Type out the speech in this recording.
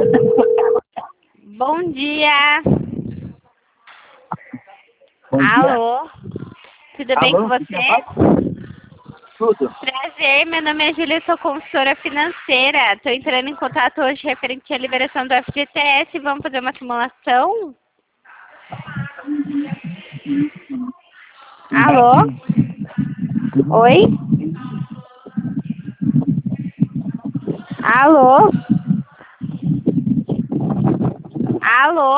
Bom dia. Bom dia. Alô? Tudo bem com você? Tudo. Prazer, meu nome é Júlia, sou consultora financeira. Estou entrando em contato hoje referente à liberação do FGTS. Vamos fazer uma simulação? Alô? Oi? Alô? Alô?